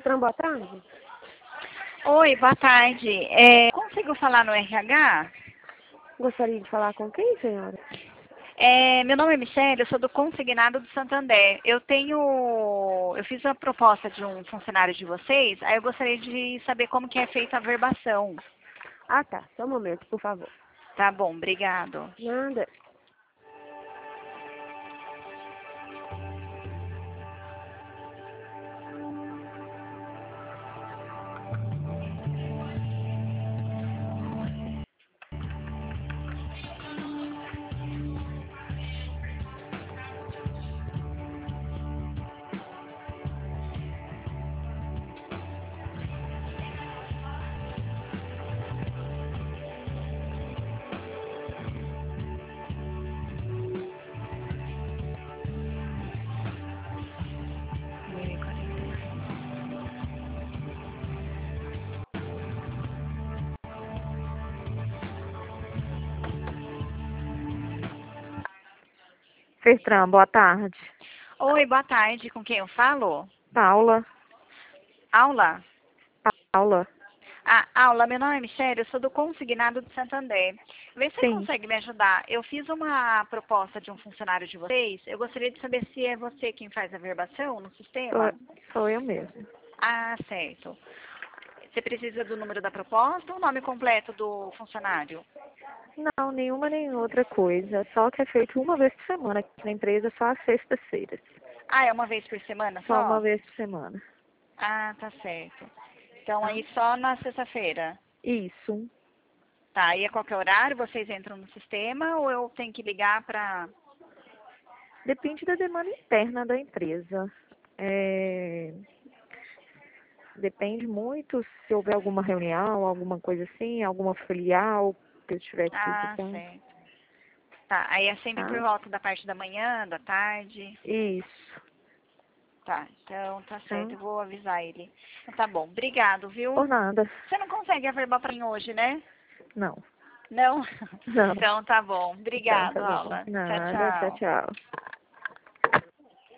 Filtrão, boa tarde. Oi, boa tarde. Consigo falar no RH? Gostaria de falar com quem, senhora? Meu nome é Michele, eu sou do Consignado do Santander. Eu fiz a proposta de um funcionário de vocês, aí eu gostaria de saber como que é feita a verbação. Ah, tá. Só um momento, por favor. Tá bom, obrigado. Nada. Filtrão, boa tarde. Oi, boa tarde. Com quem eu falo? Paula. Aula? Paula. Aula, meu nome é Michele, eu sou do Consignado do Santander. Vê se você Sim. consegue me ajudar. Eu fiz uma proposta de um funcionário de vocês. Eu gostaria de saber se é você quem faz a verbação no sistema. Sou eu mesmo. Ah, certo. Você precisa do número da proposta ou o nome completo do funcionário? Não, nenhuma nem outra coisa. Só que é feito uma vez por semana aqui na empresa, só às sextas-feiras. Ah, é uma vez por semana Só uma só? vez por semana. Ah, tá certo. Então Tá? aí só na sexta-feira. Isso. Tá, e a qualquer horário vocês entram no sistema ou eu tenho que ligar para... Depende da demanda interna da empresa. Depende muito se houver alguma reunião, alguma coisa assim, alguma filial que eu estiver Ah, visitando, certo. Tá, aí é sempre por tá? volta da parte da manhã, da tarde. Isso, Tá, então tá tá? certo, eu vou avisar ele. Então, tá bom, obrigado, Por viu? nada. Você não consegue averbar pra mim hoje, né? Não, Não? não. Então tá bom. Então, Obrigado, tá bom. Aula. Tchau, Nada, tchau, tchau. tchau.